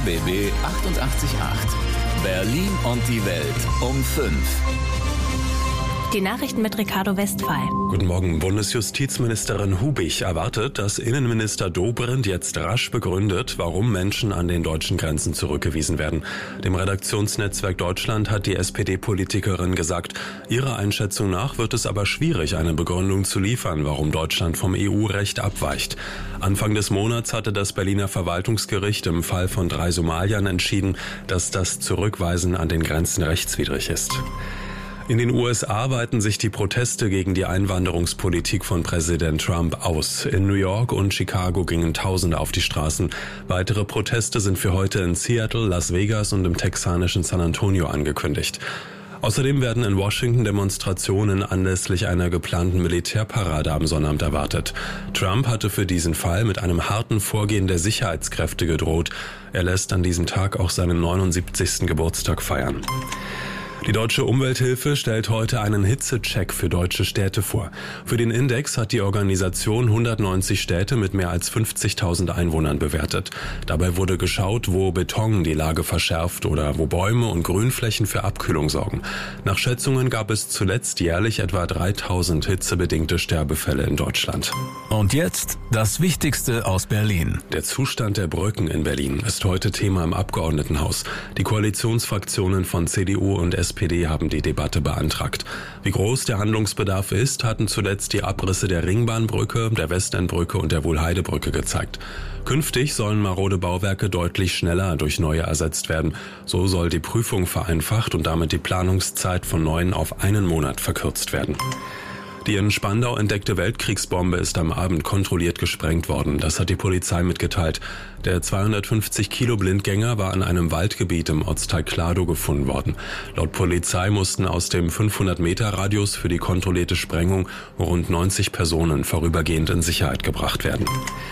RBB 888. Berlin und die Welt um 5. Die Nachrichten mit Ricardo Westphal. Guten Morgen. Bundesjustizministerin Hubig erwartet, dass Innenminister Dobrindt jetzt rasch begründet, warum Menschen an den deutschen Grenzen zurückgewiesen werden. Dem Redaktionsnetzwerk Deutschland hat die SPD-Politikerin gesagt, ihrer Einschätzung nach wird es aber schwierig, eine Begründung zu liefern, warum Deutschland vom EU-Recht abweicht. Anfang des Monats hatte das Berliner Verwaltungsgericht im Fall von 3 Somaliern entschieden, dass das Zurückweisen an den Grenzen rechtswidrig ist. In den USA weiten sich die Proteste gegen die Einwanderungspolitik von Präsident Trump aus. In New York und Chicago gingen Tausende auf die Straßen. Weitere Proteste sind für heute in Seattle, Las Vegas und im texanischen San Antonio angekündigt. Außerdem werden in Washington Demonstrationen anlässlich einer geplanten Militärparade am Sonnabend erwartet. Trump hatte für diesen Fall mit einem harten Vorgehen der Sicherheitskräfte gedroht. Er lässt an diesem Tag auch seinen 79. Geburtstag feiern. Die Deutsche Umwelthilfe stellt heute einen Hitzecheck für deutsche Städte vor. Für den Index hat die Organisation 190 Städte mit mehr als 50.000 Einwohnern bewertet. Dabei wurde geschaut, wo Beton die Lage verschärft oder wo Bäume und Grünflächen für Abkühlung sorgen. Nach Schätzungen gab es zuletzt jährlich etwa 3.000 hitzebedingte Sterbefälle in Deutschland. Und jetzt das Wichtigste aus Berlin. Der Zustand der Brücken in Berlin ist heute Thema im Abgeordnetenhaus. Die Koalitionsfraktionen von CDU und SPD haben die Debatte beantragt. Wie groß der Handlungsbedarf ist, hatten zuletzt die Abrisse der Ringbahnbrücke, der Westendbrücke und der Wohlheidebrücke gezeigt. Künftig sollen marode Bauwerke deutlich schneller durch neue ersetzt werden. So soll die Prüfung vereinfacht und damit die Planungszeit von 9 auf 1 Monat verkürzt werden. Die in Spandau entdeckte Weltkriegsbombe ist am Abend kontrolliert gesprengt worden. Das hat die Polizei mitgeteilt. Der 250 Kilo Blindgänger war in einem Waldgebiet im Ortsteil Kladow gefunden worden. Laut Polizei mussten aus dem 500-Meter-Radius für die kontrollierte Sprengung rund 90 Personen vorübergehend in Sicherheit gebracht werden.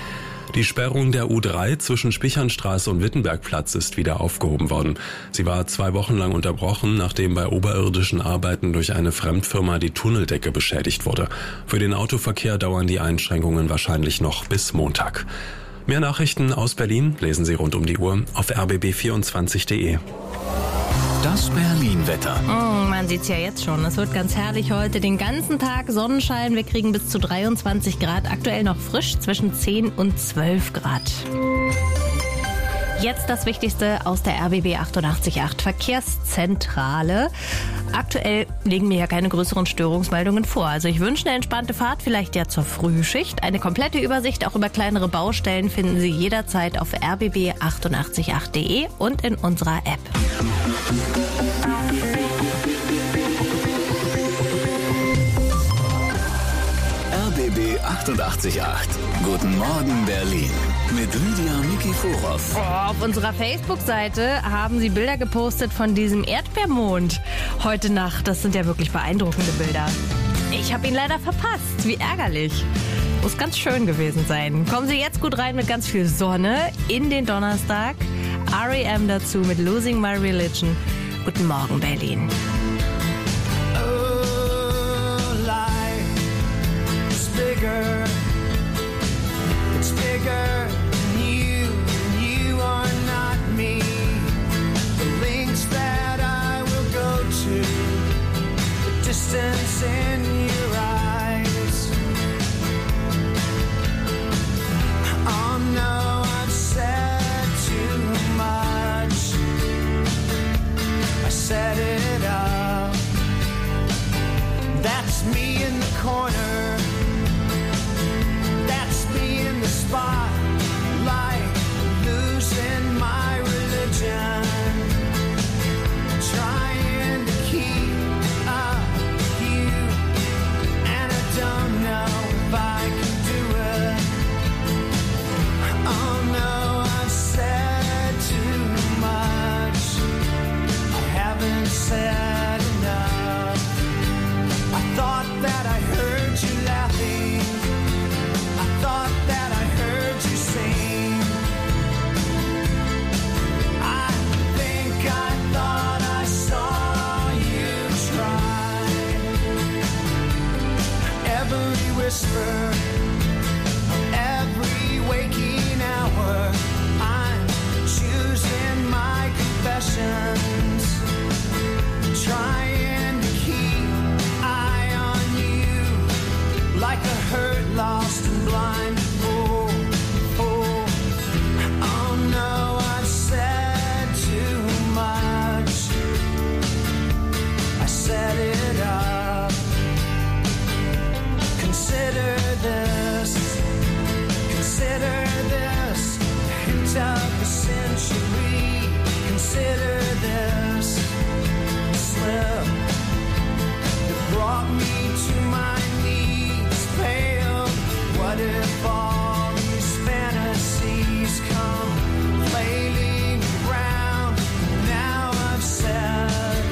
Die Sperrung der U3 zwischen Spichernstraße und Wittenbergplatz ist wieder aufgehoben worden. Sie war 2 Wochen lang unterbrochen, nachdem bei oberirdischen Arbeiten durch eine Fremdfirma die Tunneldecke beschädigt wurde. Für den Autoverkehr dauern die Einschränkungen wahrscheinlich noch bis Montag. Mehr Nachrichten aus Berlin lesen Sie rund um die Uhr auf rbb24.de. Das Berlin-Wetter. Man sieht's ja jetzt schon. Es wird ganz herrlich heute. Den ganzen Tag Sonnenschein. Wir kriegen bis zu 23 Grad. Aktuell noch frisch zwischen 10 und 12 Grad. Jetzt das Wichtigste aus der RBB 888 Verkehrszentrale. Aktuell liegen mir ja keine größeren Störungsmeldungen vor. Also ich wünsche eine entspannte Fahrt, vielleicht ja zur Frühschicht. Eine komplette Übersicht auch über kleinere Baustellen finden Sie jederzeit auf rbb888.de und in unserer App. RBB 888. Guten Morgen Berlin. Mit Lydia Nikiforow. Auf unserer Facebook-Seite haben Sie Bilder gepostet von diesem Erdbeermond heute Nacht. Das sind ja wirklich beeindruckende Bilder. Ich habe ihn leider verpasst. Wie ärgerlich. Muss ganz schön gewesen sein. Kommen Sie jetzt gut rein mit ganz viel Sonne in den Donnerstag. R.E.M. dazu mit Losing My Religion. Guten Morgen Berlin. It's bigger than you are not me. The links that I will go to, the distance in your eyes. Oh no, I've said too much. I set it up. That's me in the corner. In the spotlight, losing my religion, trying to keep up with you What if all these fantasies come flailing around? Now I've said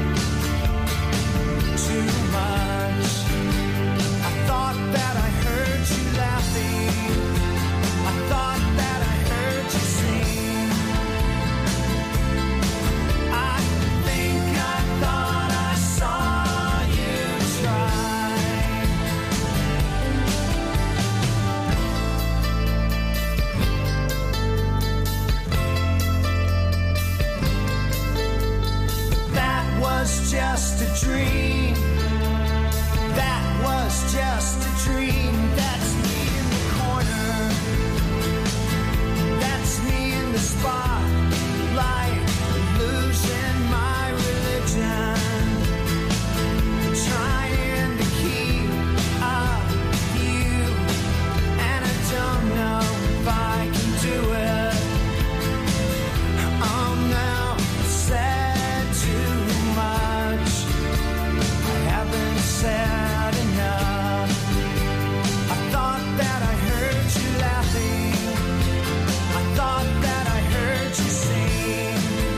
too much. I thought that I heard you laughing. I thought that I heard you sing. I think I thought I saw you try. That was just a dream. That was just a dream. That's me in the corner. That's me in the spotlight, losing my religion. Trying to keep up with you, and I don't know if I can do it. Now I've said too much. I haven't said enough. I thought that I heard you laughing. I thought that I heard you sing.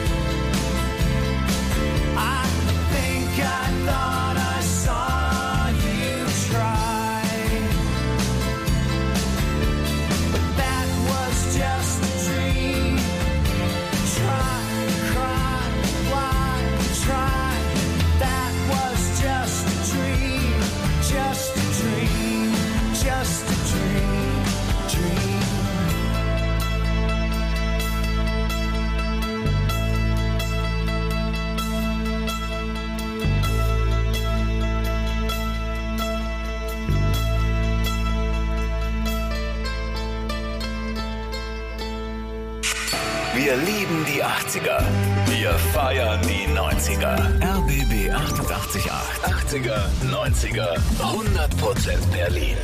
I think I thought I saw you try. But that was just a dream. Try, cry, why try? That was just a dream. Just a dream. Just a dream. Dream. Wir lieben die 80er. Wir feiern die 90er. RBB 88.8. 80er, 90er, 100% Berlin.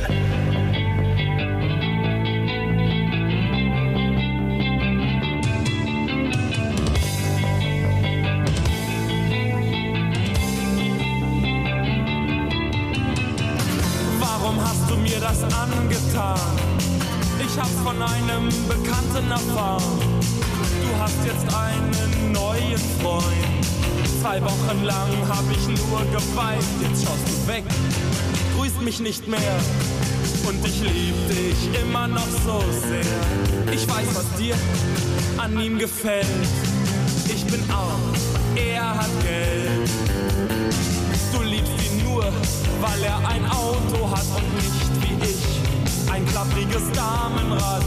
Warum hast du mir das angetan? Ich hab's von einem Bekannten erfahren. Du hast jetzt einen neuen Freund. 2 Wochen lang hab ich nur geweint. Jetzt schaust du weg, grüßt mich nicht mehr. Und ich lieb dich immer noch so sehr. Ich weiß, was dir an ihm gefällt. Ich bin arm, er hat Geld. Du liebst ihn nur, weil er ein Auto hat und nicht wie ich ein klappriges Damenrad.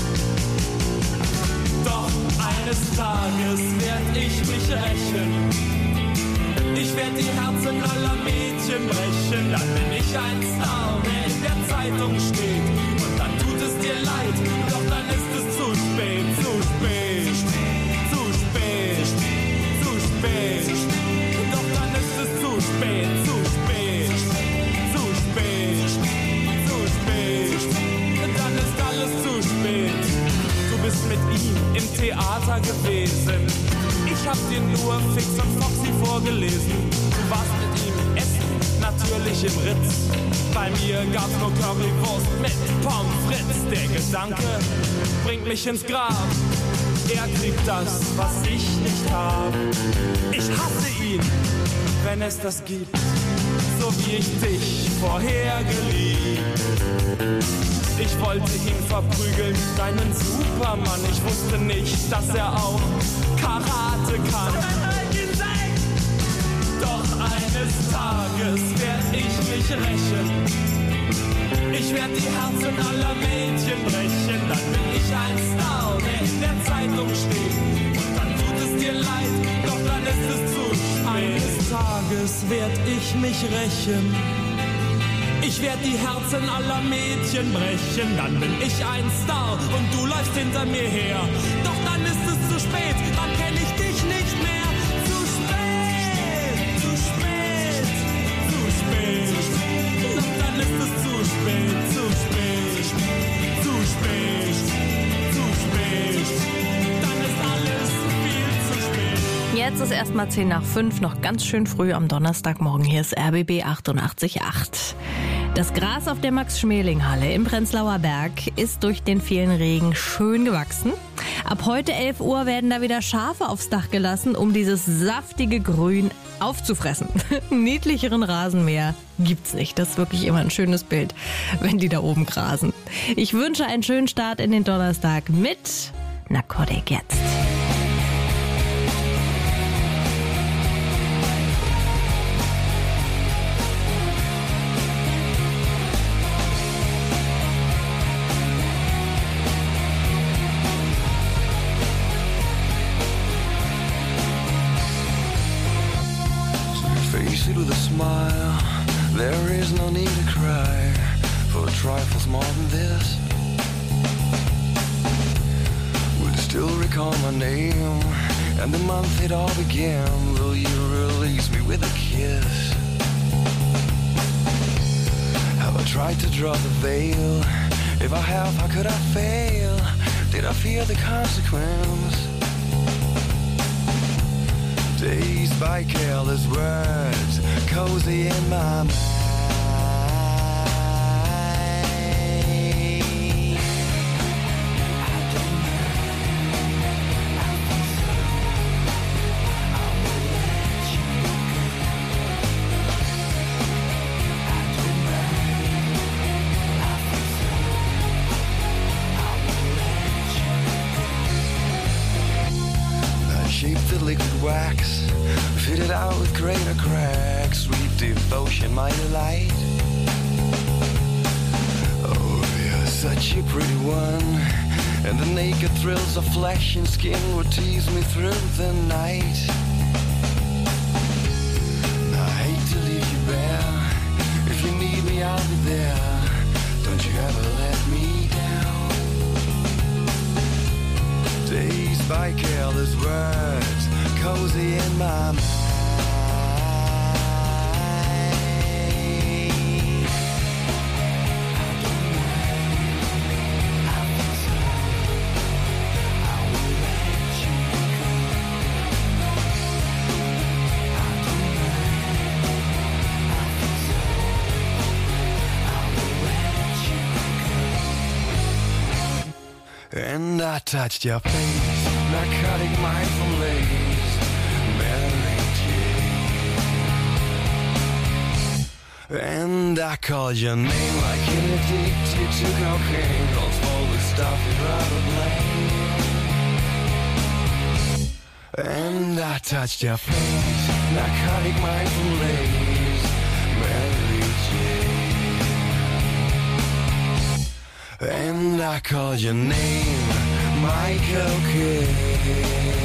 Doch eines Tages werd ich mich rächen. Ich werd die Herzen aller Mädchen brechen. Dann bin ich ein Star, der in der Zeitung steht. Und dann tut es dir leid, doch dann ist es zu spät, zu spät, zu spät, zu spät. Doch dann ist es zu spät, zu spät, zu spät, zu spät. Und dann ist alles zu spät. Du bist mit ihm im Theater gewesen. Ich hab dir nur Fix und Foxy vorgelesen. Du warst mit ihm essen, natürlich im Ritz. Bei mir gab's nur Currywurst mit Pommes frites. Der Gedanke bringt mich ins Grab. Er kriegt das, was ich nicht hab. Ich hasse ihn, wenn es das gibt, so wie ich dich vorher geliebt. Ich wollte ihn verprügeln, deinen Supermann. Ich wusste nicht, dass er auch Karate kann. Doch eines Tages werd ich mich rächen. Ich werd die Herzen aller Mädchen brechen. Dann bin ich ein Star, der in der Zeitung steht. Und dann tut es dir leid, doch dann ist es zu spät. Eines Tages werd ich mich rächen. Ich werd die Herzen aller Mädchen brechen. Dann bin ich ein Star und du läufst hinter mir her. Doch dann ist es zu spät, dann kenn ich dich nicht mehr. Zu spät, zu spät, zu spät. Doch dann ist es zu spät, zu spät, zu spät, zu spät. Dann ist alles viel zu spät. Jetzt ist erstmal 10 nach 5, noch ganz schön früh am Donnerstagmorgen. Hier ist RBB 88.8. Das Gras auf der Max-Schmeling-Halle im Prenzlauer Berg ist durch den vielen Regen schön gewachsen. Ab heute 11 Uhr werden da wieder Schafe aufs Dach gelassen, um dieses saftige Grün aufzufressen. Niedlicheren Rasenmäher gibt's nicht. Das ist wirklich immer ein schönes Bild, wenn die da oben grasen. Ich wünsche einen schönen Start in den Donnerstag mit Narcotic jetzt. Face it with a smile. There is no need to cry for trifles more than this. Would you still recall my name and the month it all began? Will you release me with a kiss? Have I tried to draw the veil? If I have, how could I fail? Did I fear the consequence? Dazed by careless words, cozy in my mind. Shaped the liquid wax, fitted out with greater cracks. Sweet devotion, my delight. Oh, you're such a pretty one, and the naked thrills of flesh and skin would tease me through the night. I hate to leave you bare. If you need me, I'll be there. Don't you ever let me down. Dazed by careless words, cozy in my mind. And I touched your face, narcotic mindful lace, Mary Jane. And I called your name like an addicted to cocaine. Calls full of stuff you'd rather blame. And I touched your face, narcotic mindful lace, Mary Jane. And I called your name, Michael Kidd.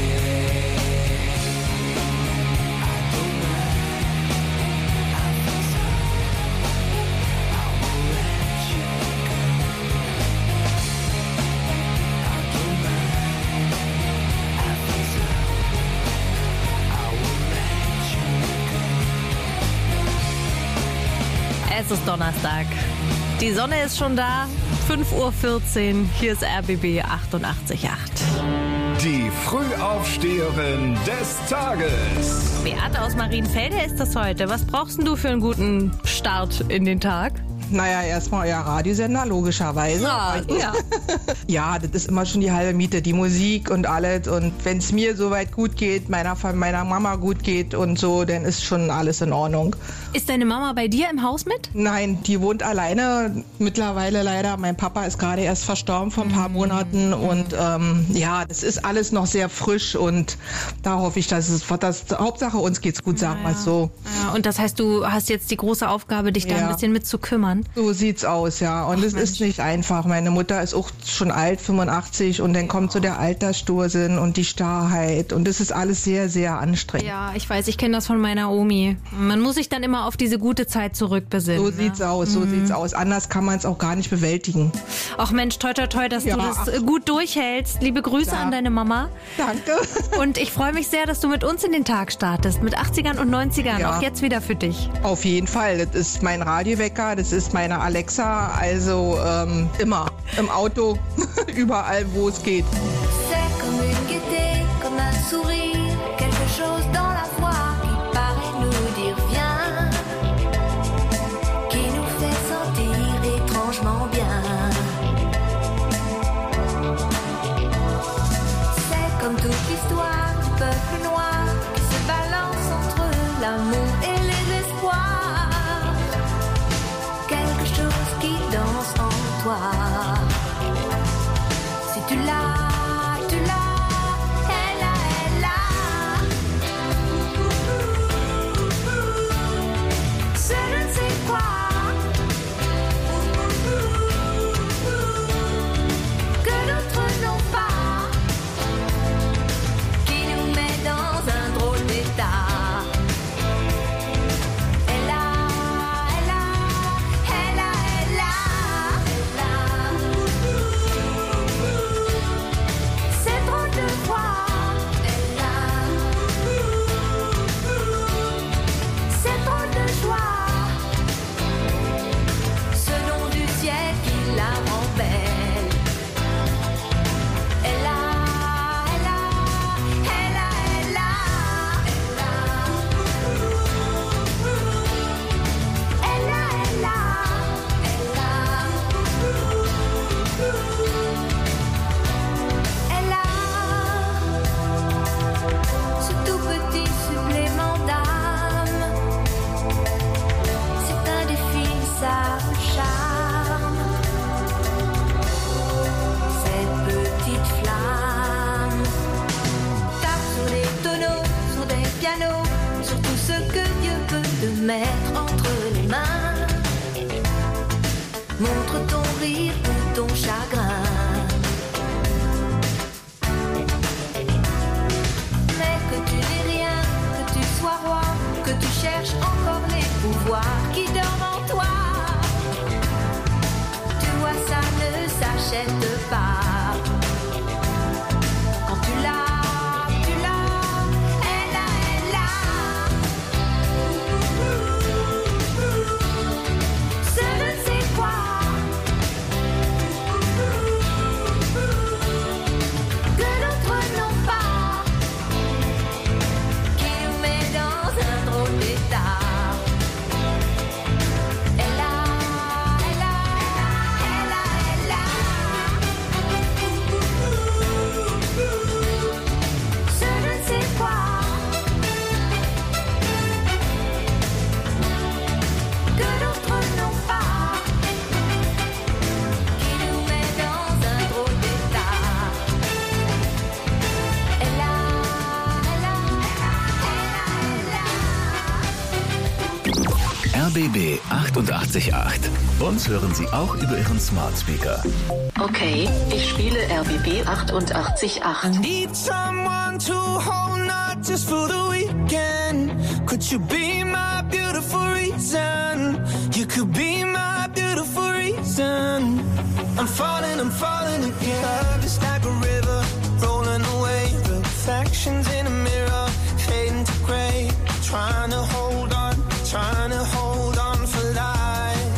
Es ist Donnerstag. Die Sonne ist schon da. 5:14 Uhr. Hier ist RBB 88.8. Die Frühaufsteherin des Tages. Beate aus Marienfelde ist das heute. Was brauchst denn du für einen guten Start in den Tag? Naja, erstmal euer Radiosender, logischerweise. Ja. Ja, das ist immer schon die halbe Miete, die Musik und alles. Und wenn es mir soweit gut geht, meiner Mama gut geht und so, dann ist schon alles in Ordnung. Ist deine Mama bei dir im Haus mit? Nein, die wohnt alleine mittlerweile leider. Mein Papa ist gerade erst verstorben vor ein paar Monaten. Und ja, das ist alles noch sehr frisch. Und da hoffe ich, dass Hauptsache uns geht's gut, sagen wir es so. Ja, und das heißt, du hast jetzt die große Aufgabe, dich da ein bisschen mit zu kümmern? So sieht's aus, ja. Und es ist nicht einfach. Meine Mutter ist auch schon alt, 85, und dann kommt so der Altersstursinn und die Starrheit. Und das ist alles sehr, sehr anstrengend. Ja, ich weiß, ich kenne das von meiner Omi. Man muss sich dann immer auf diese gute Zeit zurückbesinnen. So sieht's aus, so sieht's aus. Anders kann man es auch gar nicht bewältigen. Ach Mensch, toi, toi, toi, dass du das gut durchhältst. Liebe Grüße an deine Mama. Danke. Und ich freue mich sehr, dass du mit uns in den Tag startest. Mit 80ern und 90ern. Auch jetzt wieder für dich. Auf jeden Fall. Das ist mein Radiowecker, das ist meine Alexa. Also immer im Auto, überall, wo es geht. C'est comme une gaieté, comme un sourire, quelque chose dans la voix qui paraît nous dire viens, qui nous fait sentir l'histoire du peuple noir qui se balance entre l'amour et les espoirs. Quelque chose qui danse en toi. Si tu l'as, tu l'as, elle a, elle a. Je ne sais quoi. Que d'autres n'ont pas, qui nous met dans un drôle d'état. Elle a, elle a, elle a, elle a, elle a. C'est drôle de voir. Elle a. C'est drôle de joie. Ce nom du ciel qui la rend belle. Elle a, elle a, elle a, elle a, elle a. Elle a, elle a, elle a. Elle a. Ce tout petit supplément d'âme, c'est indéfinissable charme. Cette petite flamme tape sur les tonneaux, sur des pianos, sur tout ce que Dieu peut te mettre entre les mains. Montre ton rire ou ton chagrin. Mais que tu n'aies rien, que tu sois roi, que tu cherches encore les pouvoirs qui dorment en toi. Tu vois, ça ne s'achète pas. Quand tu l'as, elle a, elle a. Je ne sais quoi. Que d'autres n'ont pas, qui nous met dans un drôle d'état. Elle a, elle a, elle a, elle a. Je ne sais quoi. Que d'autres n'ont pas, qui nous met dans un drôle d'état. Elle a, elle a, elle a, elle a. RBB 88.8. Uns hören Sie auch über Ihren Smart Speaker. Okay, ich spiele RBB 88.8. I need someone to hold, not just for the weekend. Could you be my beautiful reason? You could be my beautiful reason. I'm falling again. Love is like a river, rolling away. Reflections in a mirror, fading to gray. Trying to hold on for life.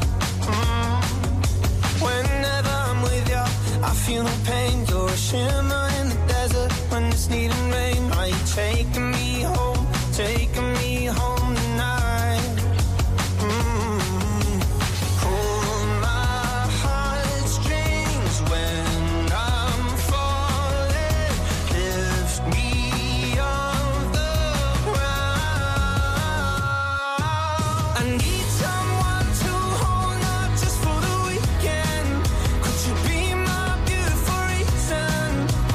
Whenever I'm with you, I feel no pain. You're a shimmer in the desert when it's needing rain. Are you taking me home tonight? Hold my heartstrings when I'm falling. Lift me off the ground. I need someone to hold, not just for the weekend. Could you be my beautiful reason?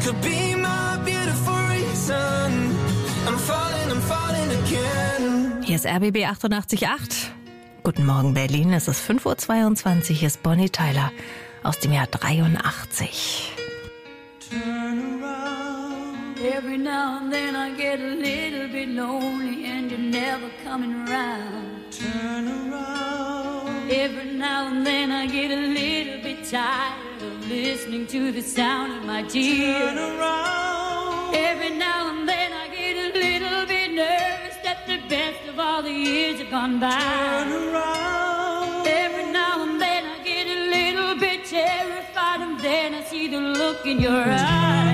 could be my beautiful reason. I'm falling again. Hier ist RBB 88.8. Guten Morgen Berlin, es ist 5:22 Uhr, hier ist Bonnie Tyler aus dem Jahr 83. Turn around. Every now and then I get a little bit lonely and you're never coming around. Turn around. Every now and then I get a little bit tired of listening to the sound of my tears. Turn around. Every now and then I get a little bit nervous that the best of all the years have gone by. Turn around. Every now and then I get a little bit terrified and then I see the look in your eyes.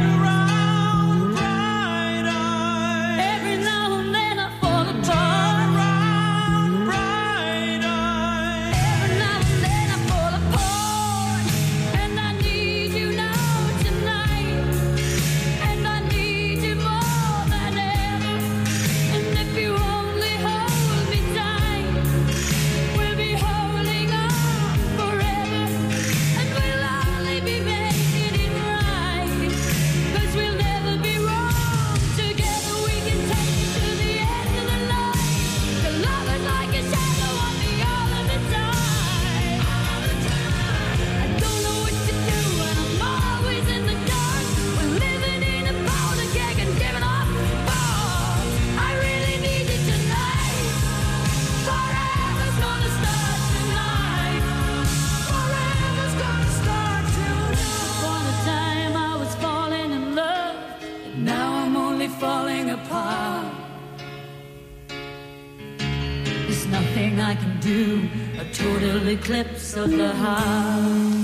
I can do a total eclipse of the heart.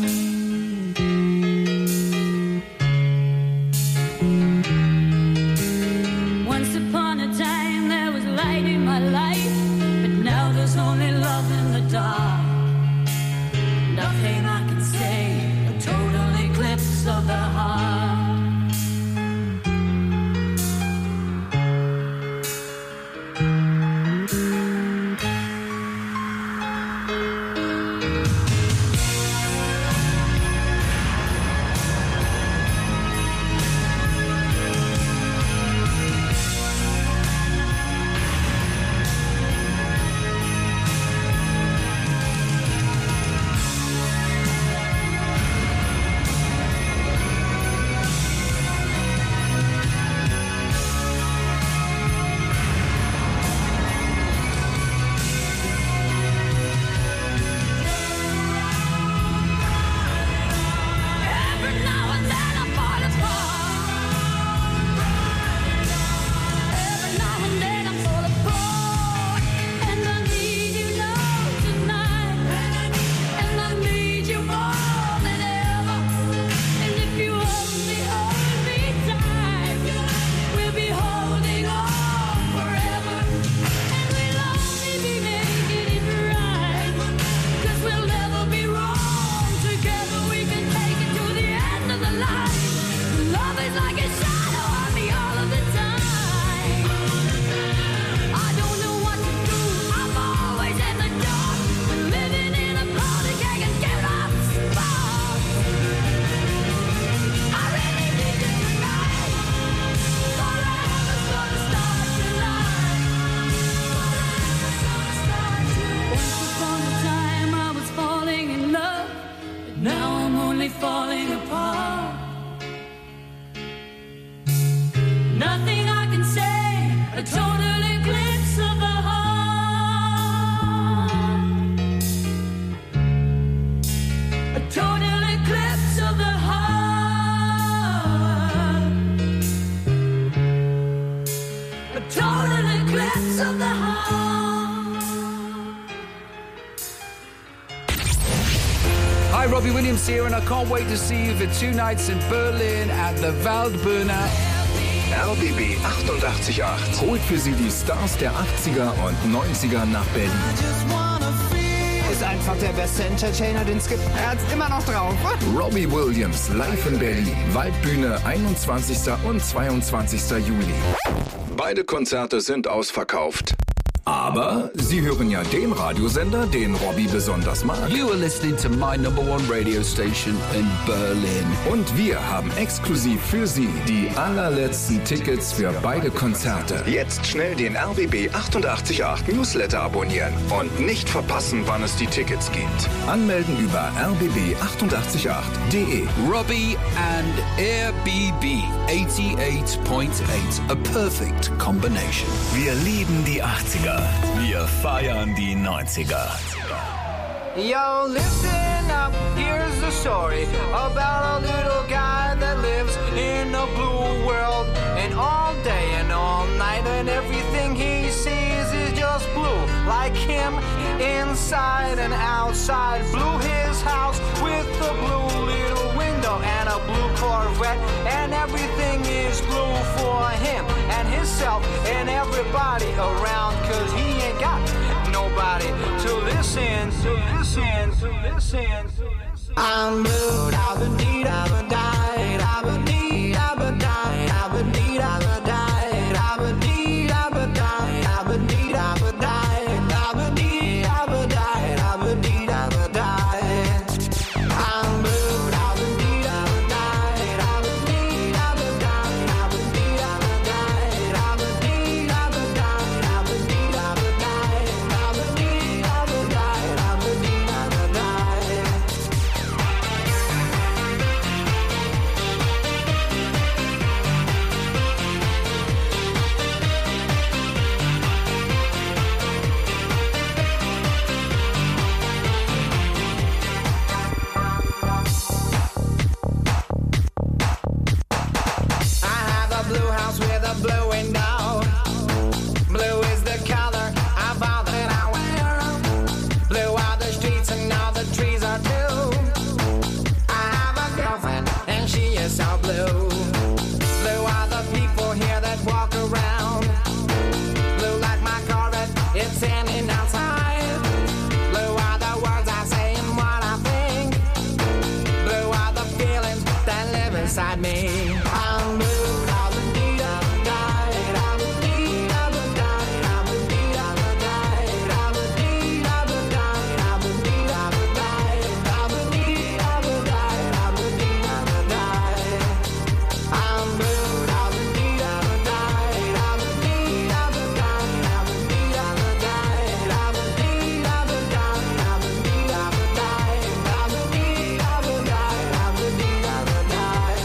Once upon a time there was light in my life, but now there's only love in the dark. Nothing I can say, a total eclipse of the heart. Robbie Williams here, and I can't wait to see you for 2 nights in Berlin at the Waldbühne. RBB 88.8 holt für Sie die Stars der 80er und 90er nach Berlin. Ist einfach der beste Entertainer, den es gibt. Er hat's immer noch drauf. Robbie Williams live in Berlin. Waldbühne 21. und 22. Juli. Beide Konzerte sind ausverkauft. Aber Aber Sie hören ja den Radiosender, den Robbie besonders mag. You are listening to my number one radio station in Berlin. Und wir haben exklusiv für Sie die allerletzten Tickets für beide Konzerte. Jetzt schnell den RBB 888 Newsletter abonnieren und nicht verpassen, wann es die Tickets gibt. Anmelden über rbb888.de. Robbie and RBB 88.8. A perfect combination. Wir lieben die 80er. Wir feiern die 90er. Yo, listen up, here's the story about a little guy that lives in a blue world. And all day and all night and everything he sees is just blue. Like him, inside and outside. Blew his house with a blue little window and a blue Corvette. And everything is blue for him and himself and everybody around. Cause he ain't got nobody to listen, to listen, to listen, to listen. I'm blue, I've been need, I've been died, I've been need, I've been died, I've been need, I've been died, I've been need, I've been died, I've been need, I've been died, I've been need, I've been died, I've been need, I've been died. I'm blue, I've been need, I've been died, I've been need, I've been died, I've been need, I've been died, I've been need, I've been died, I've been need, I've been died, I've been need, I've been died, I've been need, I've been died. I have a blue house with a blue window. Blue is the color of all that I wear. Blue are the streets and all the trees are too. I have a girlfriend and she is so blue. Blue are the people here that walk around. Blue like my Corvette, it's standing outside. Blue are the words I say and what I think. Blue are the feelings that live inside me. I'm blue, I've been need, I've been died, I've been need, I've been died, I've been need, I've been died, I've been need, I've been died, I've been need, I've been died, I've been need, I've been died, I've been need, I've been died. I'm blue, I've been need, I've been died, I've been need, I've been died, I've been need, I've been died, I've been need, I've been died, I've been need, I've been died, I've been need, I've been died, I've been need, I've been died.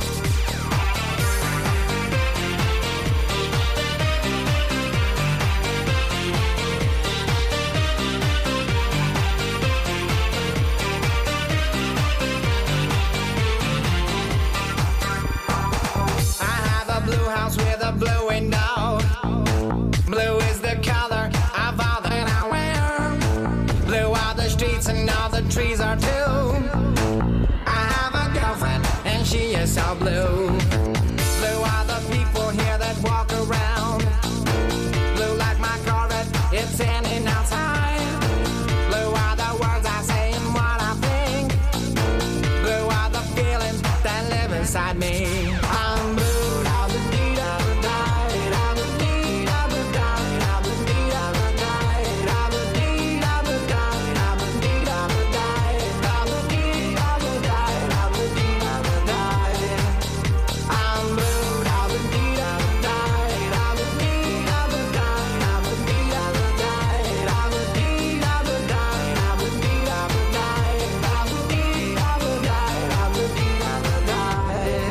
I have a blue house with a blue window. Blue is the color of all that I wear. Blue are the streets and all the trees are too. I have a girlfriend and she is so blue. Blue are the people here that walk around. Blue like my Corvette, it's standing outside. Blue are the words I say and what I think. Blue are the feelings that live inside me. I'm blue, I've been need, I've been died, I've been need, I've been died, I've been need, I've been died, I've been need, I've been died, I've been need, I've been died, I've been need, I've been died, I've been need, I've been died. I'm blue, I've been need, I've been died, I've been need, I've been died, I've been need, I've been died, I've been need, I've been died, I've been need, I've been died, I've been need, I've been died, I've been need, I've been died.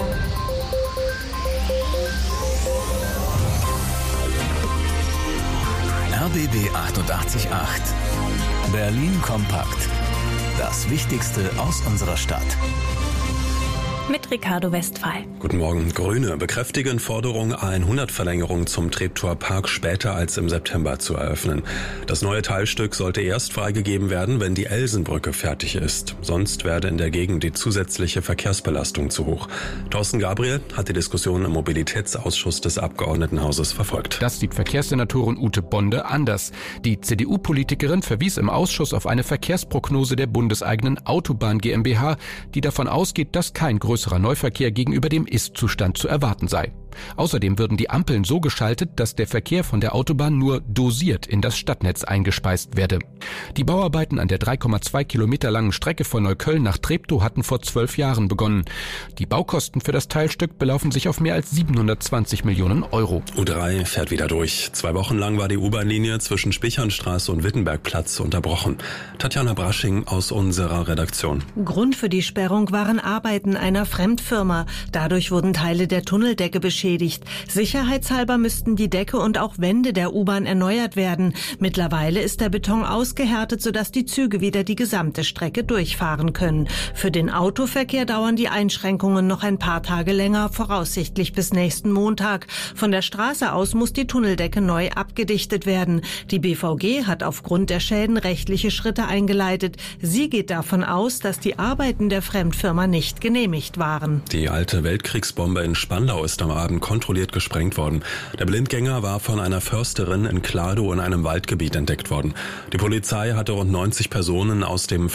RBB 888. Berlin kompakt. Das Wichtigste aus unserer Stadt. Mit Ricardo Westphal. Guten Morgen. Grüne bekräftigen Forderung, A100-Verlängerung zum Treptower Park später als im September zu eröffnen. Das neue Teilstück sollte erst freigegeben werden, wenn die Elsenbrücke fertig ist. Sonst werde in der Gegend die zusätzliche Verkehrsbelastung zu hoch. Thorsten Gabriel hat die Diskussion im Mobilitätsausschuss des Abgeordnetenhauses verfolgt. Das sieht Verkehrssenatorin Ute Bonde anders. Die CDU-Politikerin verwies im Ausschuss auf eine Verkehrsprognose der bundeseigenen Autobahn GmbH, die davon ausgeht, dass kein größerer Neuverkehr gegenüber dem Ist-Zustand zu erwarten sei. Außerdem würden die Ampeln so geschaltet, dass der Verkehr von der Autobahn nur dosiert in das Stadtnetz eingespeist werde. Die Bauarbeiten an der 3,2 Kilometer langen Strecke von Neukölln nach Treptow hatten vor 12 Jahren begonnen. Die Baukosten für das Teilstück belaufen sich auf mehr als 720 Millionen Euro. U3 fährt wieder durch. 2 Wochen lang war die U-Bahn-Linie zwischen Spichernstraße und Wittenbergplatz unterbrochen. Tatjana Brasching aus unserer Redaktion. Grund für die Sperrung waren Arbeiten einer Fremdfirma. Dadurch wurden Teile der Tunneldecke beschädigt. Sicherheitshalber müssten die Decke und auch Wände der U-Bahn erneuert werden. Mittlerweile ist der Beton ausgehärtet, sodass die Züge wieder die gesamte Strecke durchfahren können. Für den Autoverkehr dauern die Einschränkungen noch ein paar Tage länger, voraussichtlich bis nächsten Montag. Von der Straße aus muss die Tunneldecke neu abgedichtet werden. Die BVG hat aufgrund der Schäden rechtliche Schritte eingeleitet. Sie geht davon aus, dass die Arbeiten der Fremdfirma nicht genehmigt waren. Die alte Weltkriegsbombe in Spandau ist am Abend kontrolliert gesprengt worden. Der Blindgänger war von einer Försterin in Kladow in einem Waldgebiet entdeckt worden. Die Polizei hatte rund 90 Personen aus dem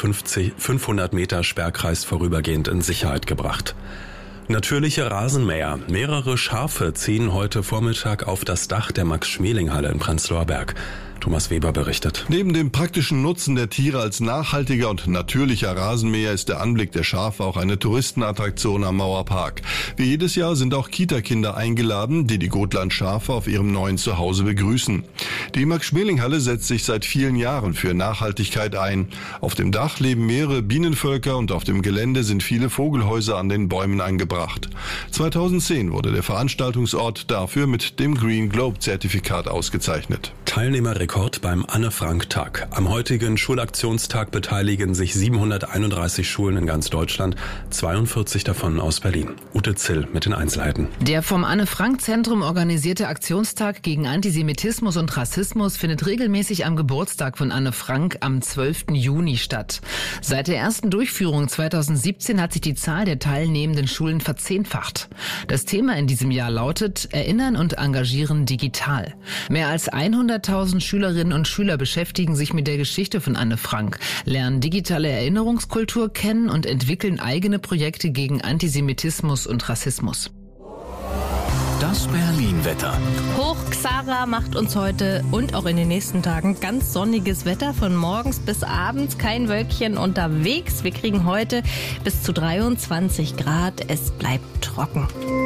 500 Meter Sperrkreis vorübergehend in Sicherheit gebracht. Natürliche Rasenmäher. Mehrere Schafe ziehen heute Vormittag auf das Dach der Max-Schmeling-Halle in Prenzlauer Berg. Thomas Weber berichtet. Neben dem praktischen Nutzen der Tiere als nachhaltiger und natürlicher Rasenmäher ist der Anblick der Schafe auch eine Touristenattraktion am Mauerpark. Wie jedes Jahr sind auch Kita-Kinder eingeladen, die Gotland-Schafe auf ihrem neuen Zuhause begrüßen. Die Max-Schmeling-Halle setzt sich seit vielen Jahren für Nachhaltigkeit ein. Auf dem Dach leben mehrere Bienenvölker und auf dem Gelände sind viele Vogelhäuser an den Bäumen angebracht. 2010 wurde der Veranstaltungsort dafür mit dem Green Globe-Zertifikat ausgezeichnet. Teilnehmerrekord beim Anne-Frank-Tag. Am heutigen Schulaktionstag beteiligen sich 731 Schulen in ganz Deutschland, 42 davon aus Berlin. Ute Zill mit den Einzelheiten. Der vom Anne-Frank-Zentrum organisierte Aktionstag gegen Antisemitismus und Rassismus findet regelmäßig am Geburtstag von Anne Frank am 12. Juni statt. Seit der ersten Durchführung 2017 hat sich die Zahl der teilnehmenden Schulen verzehnfacht. Das Thema in diesem Jahr lautet Erinnern und Engagieren digital. Mehr als 100.000 Schülerinnen und Schüler beschäftigen sich mit der Geschichte von Anne Frank, lernen digitale Erinnerungskultur kennen und entwickeln eigene Projekte gegen Antisemitismus und Rassismus. Das Berlin-Wetter. Hoch Xara macht uns heute und auch in den nächsten Tagen ganz sonniges Wetter. Von morgens bis abends kein Wölkchen unterwegs. Wir kriegen heute bis zu 23 Grad. Es bleibt trocken.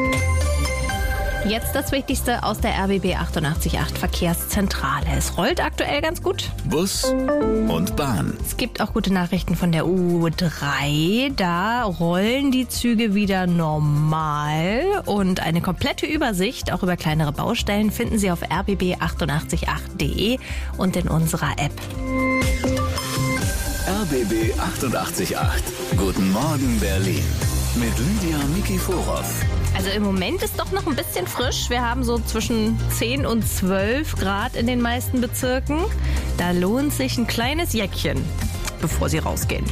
Jetzt das Wichtigste aus der RBB 88.8 Verkehrszentrale. Es rollt aktuell ganz gut. Bus und Bahn. Es gibt auch gute Nachrichten von der U3. Da rollen die Züge wieder normal. Und eine komplette Übersicht, auch über kleinere Baustellen, finden Sie auf rbb888.de und in unserer App. RBB 88.8. Guten Morgen Berlin. Mit Lydia Mikiforov. Also im Moment ist doch noch ein bisschen frisch. Wir haben so zwischen 10 und 12 Grad in den meisten Bezirken. Da lohnt sich ein kleines Jäckchen, bevor Sie rausgehen.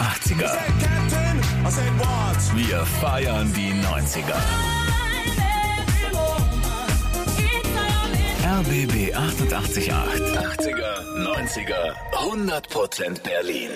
80er. Wir feiern die 90er. RBB 88.8. 80er, 90er, 100% Berlin.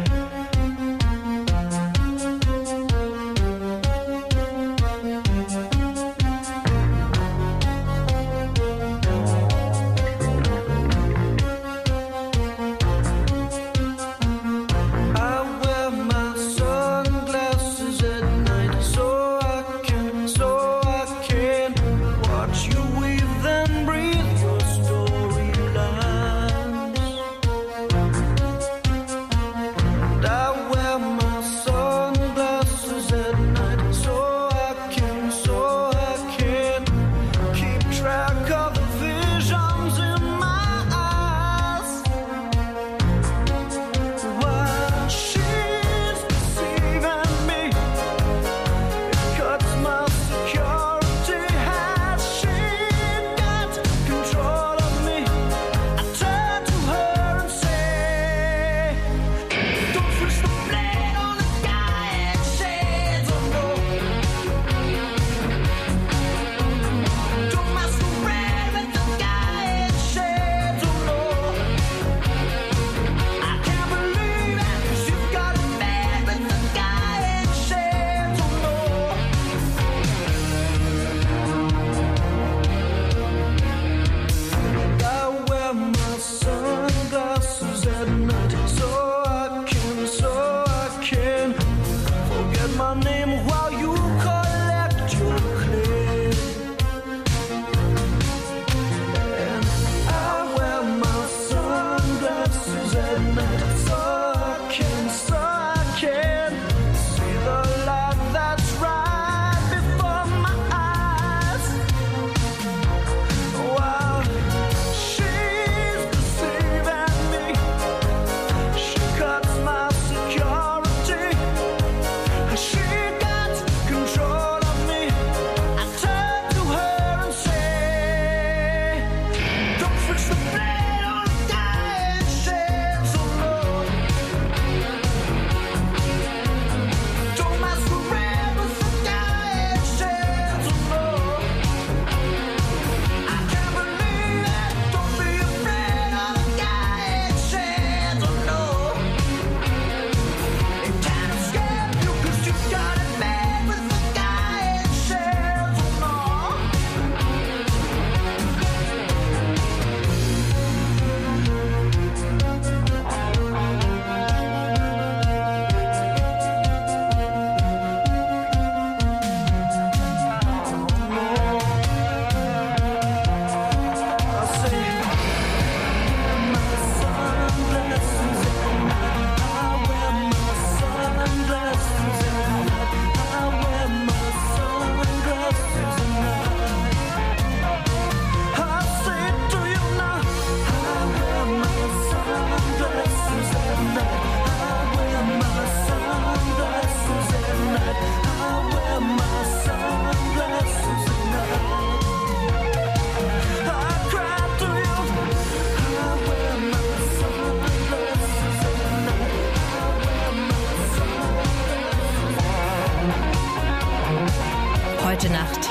Heute Nacht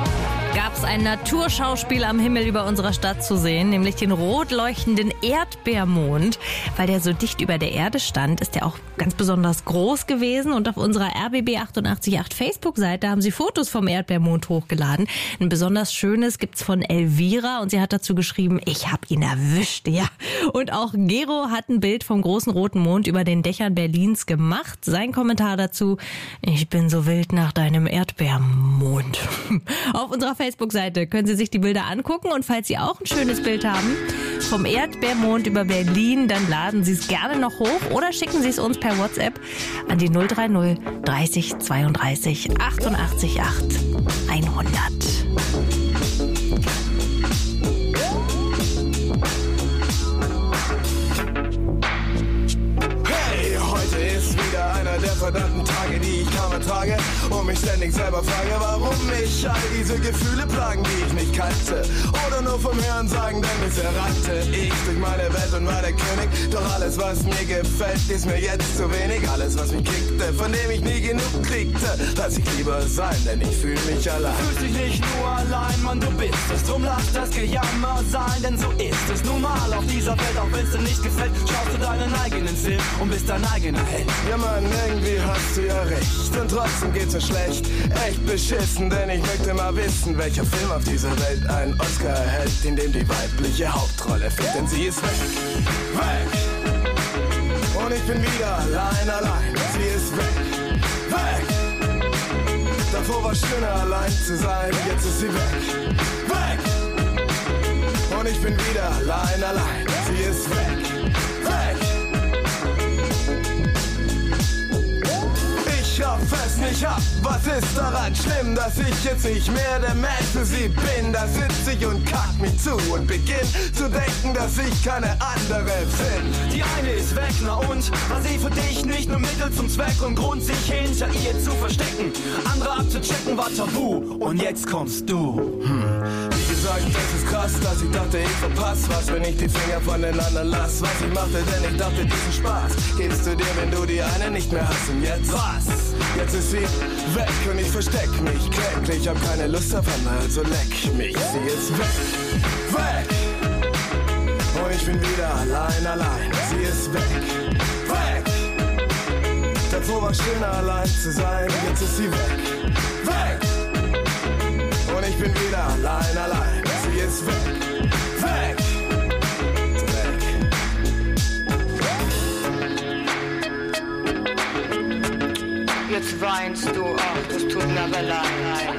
gab es ein Naturschauspiel am Himmel über unserer Stadt zu sehen, nämlich den rot leuchtenden Erdbeermond. Weil der so dicht über der Erde stand, ist der auch ganz besonders groß gewesen. Und auf unserer RBB 88.8 Facebook-Seite haben sie Fotos vom Erdbeermond hochgeladen. Ein besonders schönes gibt's von Elvira und sie hat dazu geschrieben, ich hab ihn erwischt, ja. Und auch Gero hat ein Bild vom großen roten Mond über den Dächern Berlins gemacht. Sein Kommentar dazu, ich bin so wild nach deinem Erdbeermond. Auf unserer Facebook-Seite können Sie sich die Bilder angucken und falls Sie auch ein schönes Bild haben vom Erdbeermond über Berlin, dann laden Sie es gerne noch hoch oder schicken Sie es uns per WhatsApp an die 030 30 32 88 8 100. Hey, heute ist wieder einer der verdammten Tage, die ich kaum ertrage und mich mich ständig selber frage, warum mich all diese Gefühle plagen, die ich nicht kannte. Oder nur vom Hören sagen, denn bisher rannte ich durch meine Welt und war der König. Doch alles, was mir gefällt, ist mir jetzt zu wenig. Alles, was mich kickte, von dem ich nie genug kriegte, lass ich lieber sein, denn ich fühle mich allein. Du fühlst dich nicht nur allein, Mann, du bist es. Drum lass das Gejammer sein, denn so ist es nun mal auf dieser Welt. Auch wenn's dir nicht gefällt, schaust du deinen eigenen Film und bist dein eigener Held. Ja Mann, irgendwie hast du ja recht und trotzdem geht's mir schlecht. Echt beschissen, denn ich möchte mal wissen, welcher Film auf dieser Welt einen Oscar erhält, in dem die weibliche Hauptrolle fehlt, denn sie ist weg. Weg! Und ich bin wieder allein, sie ist weg. Weg! Davor war schöner allein zu sein, jetzt ist sie weg. Weg! Und ich bin wieder allein, sie ist weg. Weg! Ich raff es nicht ab, was ist daran schlimm, dass ich jetzt nicht mehr der Mensch für sie bin? Da sitz ich und kack mich zu und beginn zu denken, dass ich keine andere bin. Die eine ist weg, na und? War sie für dich nicht nur Mittel zum Zweck und Grund, sich hinter ihr zu verstecken? Andere abzuchecken war tabu und jetzt kommst du. Wie gesagt, das ist krass, dass ich dachte, ich verpass was, wenn ich die Finger von den anderen lass. Was ich machte, denn ich dachte, diesen Spaß gibst du dir, wenn du die eine nicht mehr hast. Und jetzt was? Jetzt ist sie weg und ich versteck mich kläglich. Hab keine Lust auf andere, also leck mich. Sie ist weg, weg. Und ich bin wieder allein. Sie ist weg, weg. Davor war schöner allein zu sein, jetzt ist sie weg, weg. Und ich bin wieder allein. Sie ist weg, weg. Jetzt weinst du, ach, das tut mir aber leid.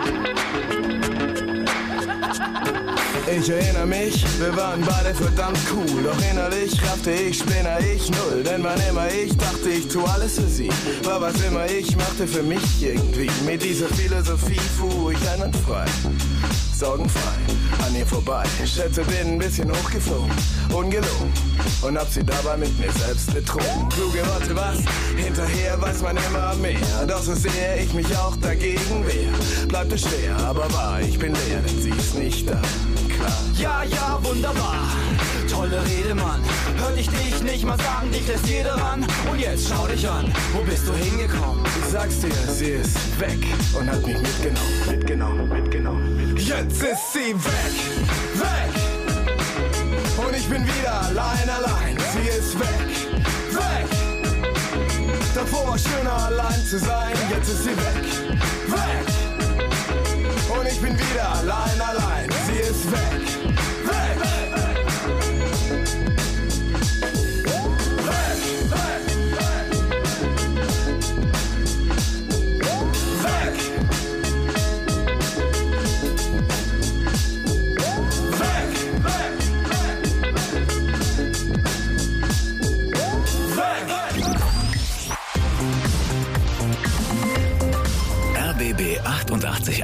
Ich erinnere mich, wir waren beide verdammt cool. Doch innerlich raffte ich, spinner ich null. Denn wann immer ich dachte, ich tu alles für sie, war was immer ich machte für mich irgendwie. Mit dieser Philosophie fuhr ich einwandfrei, sorgenfrei an ihr vorbei. Schätze, bin ein bisschen hochgeflogen, ungelogen, und hab sie dabei mit mir selbst betrogen. Kluge Worte, was? Hinterher weiß man immer mehr. Doch so sehr ich mich auch dagegen wehr, bleibt es schwer, aber wahr, ich bin leer, denn sie ist nicht da. Ja, ja, wunderbar. Tolle Rede, Mann. Hört ich dich nicht mal sagen, dich lässt jeder ran. Und jetzt schau dich an, wo bist du hingekommen? Ich sag's dir, sie ist weg und hat mich mitgenommen. Jetzt ist sie weg. Und ich bin wieder allein. Sie ist weg. Davor war schöner allein zu sein, jetzt ist sie weg. Und ich bin wieder allein. Sie ist weg. RBB 888.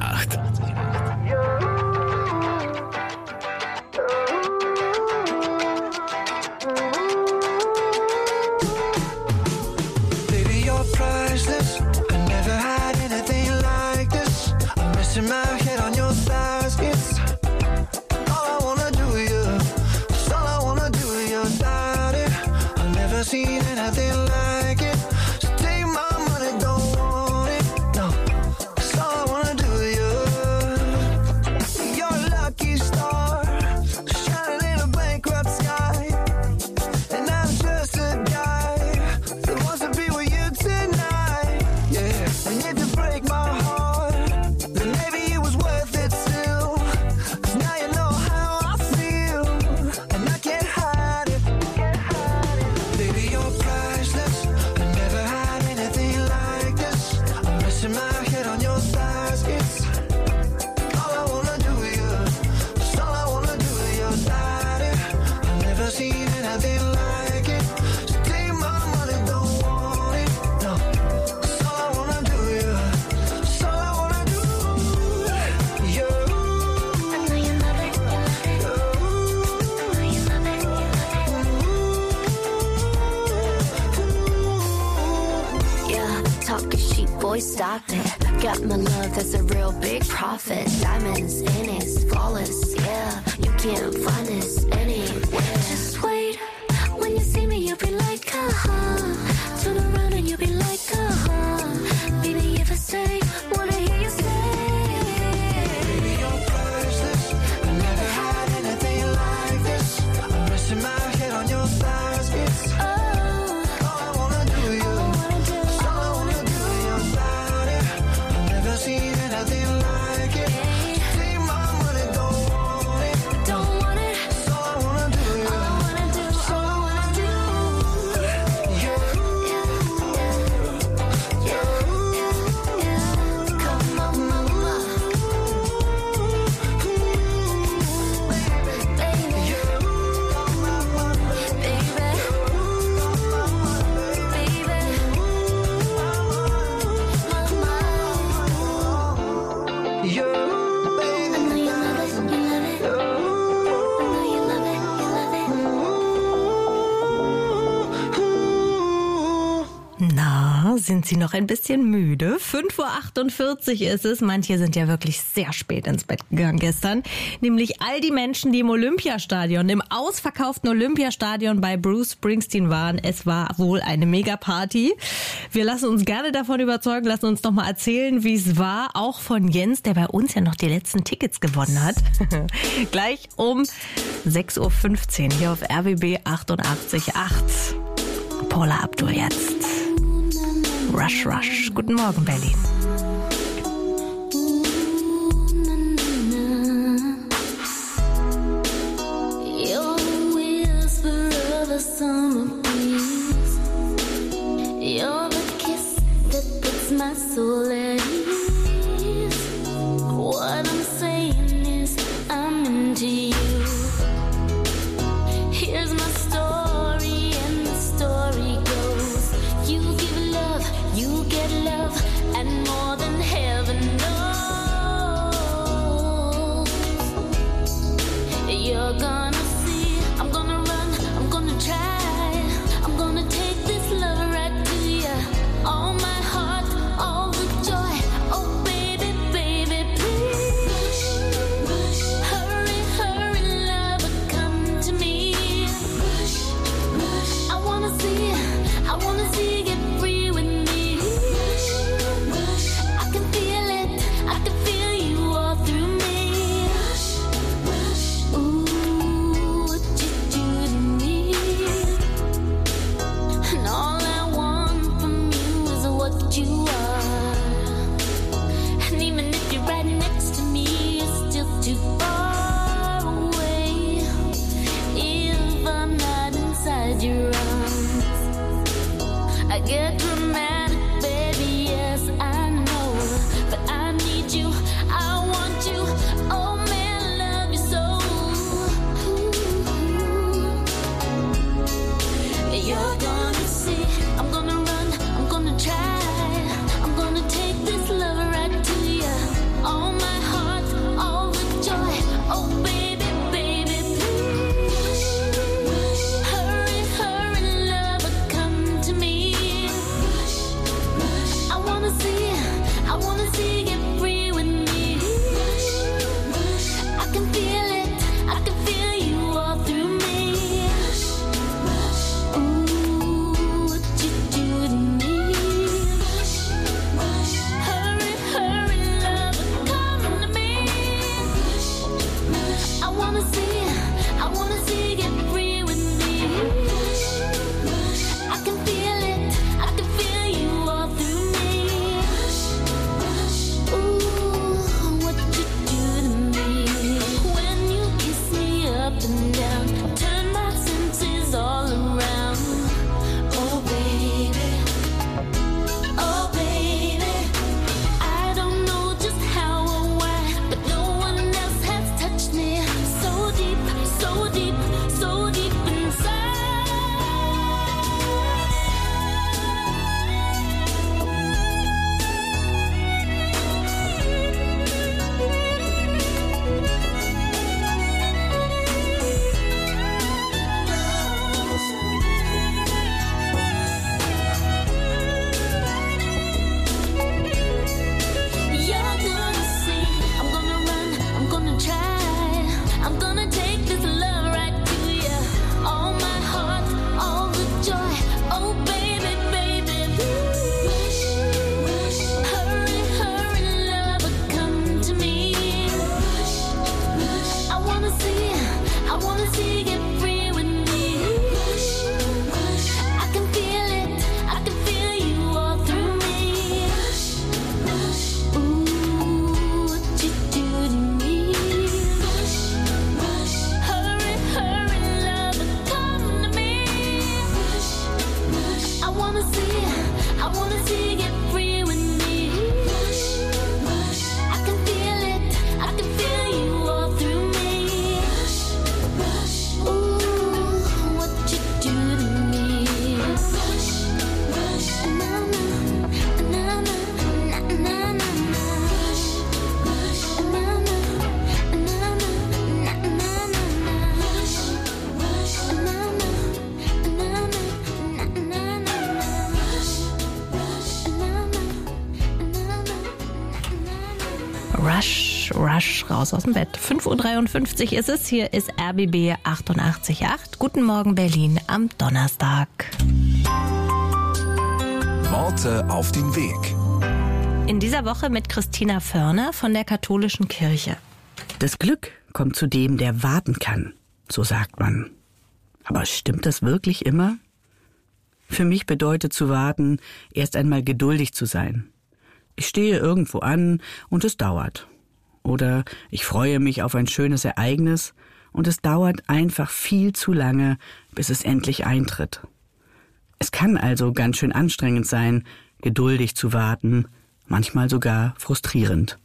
Baby, you're priceless. I never had anything like this. I'm resting my head on your thighs. It's all I wanna do, yeah. It's all I wanna do, yeah. Daddy, I've never seen anything like it. So take my money, don't want it. No, it's all I wanna do, yeah. You're a lucky star, shining in a bankrupt sky. And I'm just a guy that wants to be with you tonight, yeah. And if you break my heart, then maybe it was worth it still. 'Cause now you know how I feel, and I can't hide it. Baby, you're priceless. I never had anything like this. I'm resting my head on your thighs. It's all I wanna do, yeah. It's all I wanna do, yeah. Daddy, I've never seen anything like it. So take my money, don't want it. No, it's all I wanna do, yeah. It's all I wanna do, yeah. I know you love it, Yeah, talking sheep, boy, stop it. Got my love, that's a real big profit. Diamonds in it, flawless, yeah. You can't find this anywhere. Just wait, when you see me, you'll be like, turn around and you'll be like, baby, if I say what I hear you say. Baby, you're priceless. I never had anything like this. I'm resting my head on your thighs, it's all I wanna do, you. It's all I wanna do, your body. I've never seen anything like it. Take my money, don't want it. Don't want it. It's all I wanna do, you. All I wanna do, all I wanna do. Come on, mama. Na, sind Sie noch ein bisschen müde? 5:48 Uhr ist es. Manche sind ja wirklich sehr spät ins Bett gegangen gestern. Nämlich all die Menschen, die im Olympiastadion, im ausverkauften Olympiastadion bei Bruce Springsteen waren. Es war wohl eine Megaparty. Wir lassen uns gerne davon überzeugen, lassen uns noch mal erzählen, wie es war. Auch von Jens, der bei uns ja noch die letzten Tickets gewonnen hat. Gleich um 6:15 Uhr hier auf RBB 88.8. Paula Abdul jetzt. Rush, Rush. Guten Morgen, Berlin. You're the whisper of a summer breeze. You're the kiss that puts my soul at ease. What I'm saying is I'm into you. Here's my story and the story goes. You give love, you get love, and more than heaven knows. You're gonna see, I'm gonna run, I'm gonna try. I'm gonna take this love right to you. All my heart, all the joy. Oh baby, baby, please. Hurry, hurry, lover, come to me. I wanna see you get free with me. I can feel it, I can feel you all through me. Ooh, what you do to me. And all I want from you is what you are. And even if you're right next to me, you're still too far away. If I'm not inside your arms, I get dramatic, baby, yes, I know. But I need you, I want you, oh man, I love you so. You're gonna see, I'm gonna run, I'm gonna try. I'm gonna take this love right to you. All my heart, all the joy, oh baby, baby, please. Hurry, hurry, rasch raus aus dem Bett. 5.53 Uhr ist es. Hier ist RBB 88.8. Guten Morgen Berlin am Donnerstag. Worte auf den Weg. In dieser Woche mit Christina Förner von der Katholischen Kirche. Das Glück kommt zu dem, der warten kann, so sagt man. Aber stimmt das wirklich immer? Für mich bedeutet zu warten, erst einmal geduldig zu sein. Ich stehe irgendwo an und es dauert. Oder ich freue mich auf ein schönes Ereignis und es dauert einfach viel zu lange, bis es endlich eintritt. Es kann also ganz schön anstrengend sein, geduldig zu warten, manchmal sogar frustrierend.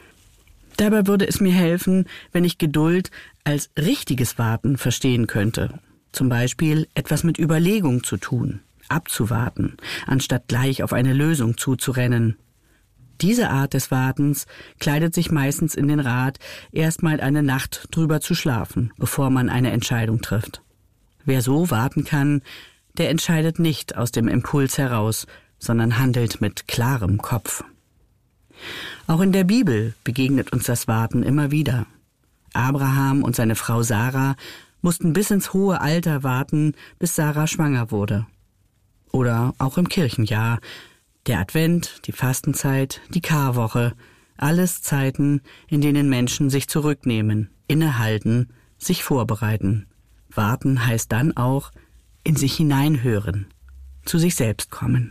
Dabei würde es mir helfen, wenn ich Geduld als richtiges Warten verstehen könnte. Zum Beispiel etwas mit Überlegung zu tun, abzuwarten, anstatt gleich auf eine Lösung zuzurennen. Diese Art des Wartens kleidet sich meistens in den Rat, erst mal eine Nacht drüber zu schlafen, bevor man eine Entscheidung trifft. Wer so warten kann, der entscheidet nicht aus dem Impuls heraus, sondern handelt mit klarem Kopf. Auch in der Bibel begegnet uns das Warten immer wieder. Abraham und seine Frau Sarah mussten bis ins hohe Alter warten, bis Sarah schwanger wurde. Oder auch im Kirchenjahr. Der Advent, die Fastenzeit, die Karwoche, alles Zeiten, in denen Menschen sich zurücknehmen, innehalten, sich vorbereiten. Warten heißt dann auch in sich hineinhören, zu sich selbst kommen.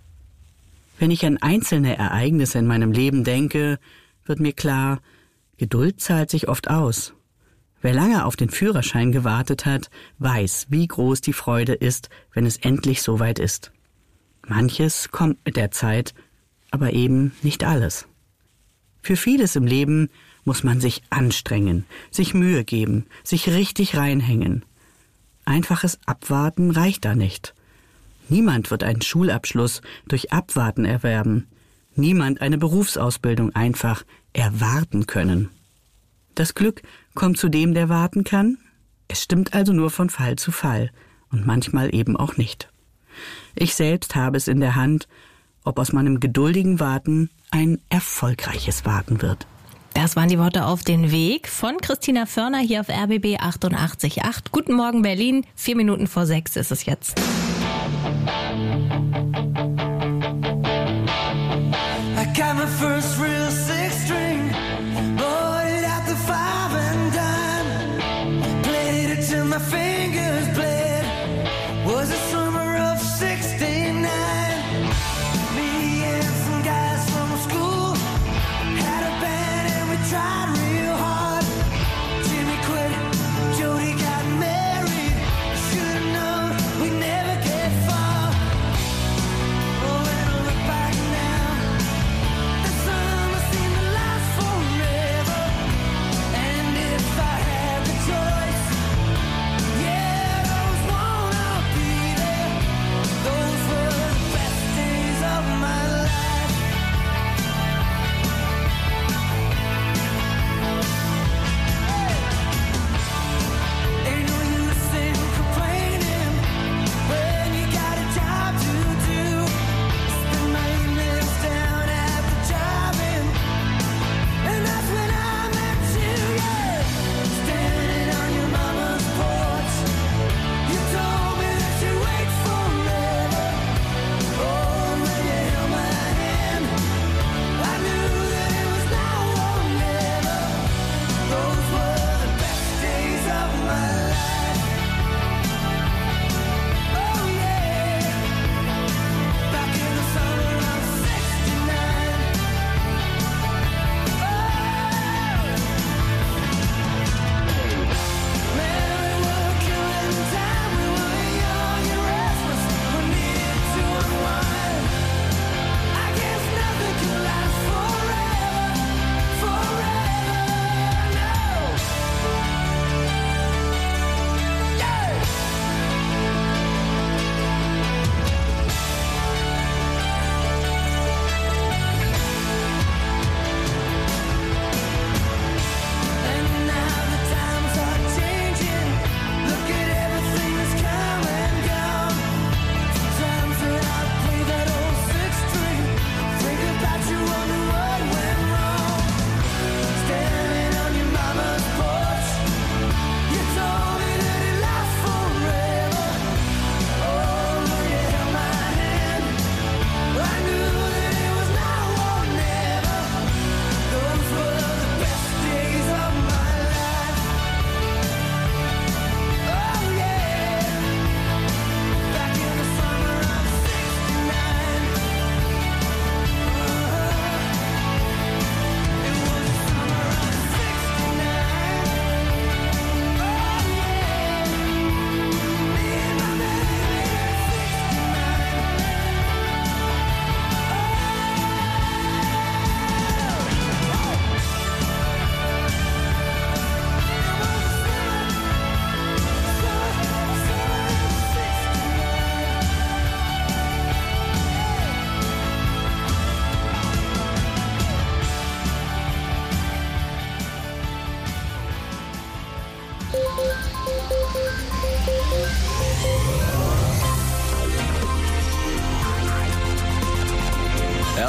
Wenn ich an einzelne Ereignisse in meinem Leben denke, wird mir klar, Geduld zahlt sich oft aus. Wer lange auf den Führerschein gewartet hat, weiß, wie groß die Freude ist, wenn es endlich soweit ist. Manches kommt mit der Zeit, aber eben nicht alles. Für vieles im Leben muss man sich anstrengen, sich Mühe geben, sich richtig reinhängen. Einfaches Abwarten reicht da nicht. Niemand wird einen Schulabschluss durch Abwarten erwerben. Niemand eine Berufsausbildung einfach erwarten können. Das Glück kommt zu dem, der warten kann. Es stimmt also nur von Fall zu Fall und manchmal eben auch nicht. Ich selbst habe es in der Hand, ob aus meinem geduldigen Warten ein erfolgreiches Warten wird. Das waren die Worte auf den Weg von Christina Förner hier auf RBB 88.8. Guten Morgen Berlin, 4 Minuten vor 6 ist es jetzt. I got my first real six string, bought it at the 5 and dime, played it till my fingers bled, was the summer of 69, me and some guys from school, had a band and we tried real hard, Jimmy quit, Jody got married, should've known we never get far, oh when I look back now, the summer